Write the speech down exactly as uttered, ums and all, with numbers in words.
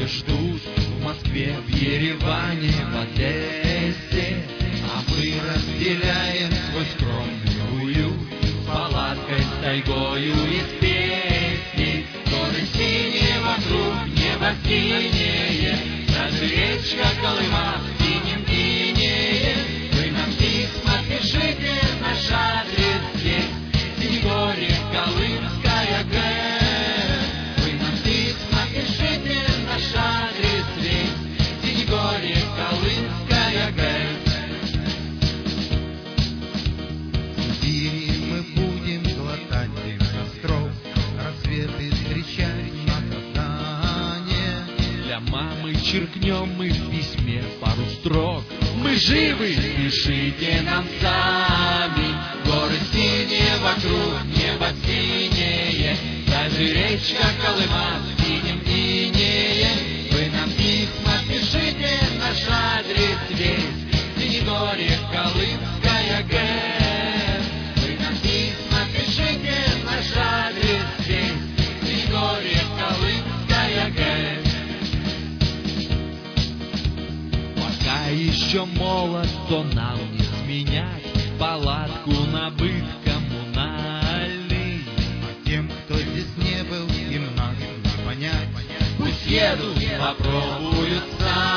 ждут в Москве, в Ереване, в Одессе, а мы разделяем свой скромный уют палаткой с тайгою из песни. Горы синие вокруг, небо синее, даже речка Колыма в синем инее. Вы нам письма пишите, наш адрес здесь, Синегорье, Колымская ГЭС. Вы нам письма пишите, наш адрес здесь, Синегорье, Колымская ГЭС. В Сибири мы будем глотать дым костров, рассветы встречать на Казане. Для мамы черкнем мы в письме пару строк. Мы живы, пишите нам сами. Горы синие вокруг, небо синее, даже речка Колыма в синем инее. Вы нам письма пишите, наш адрес весь, Синегорье, Колымская ГЭС. Вы нам письма пишите, наш адрес весь, Синегорье, Колымская ГЭС. Пока еще молод, то нам не сменять палатку на быт коммунальный. А тем, кто здесь не был, им нас не понять. Пусть едут, попробуют сами.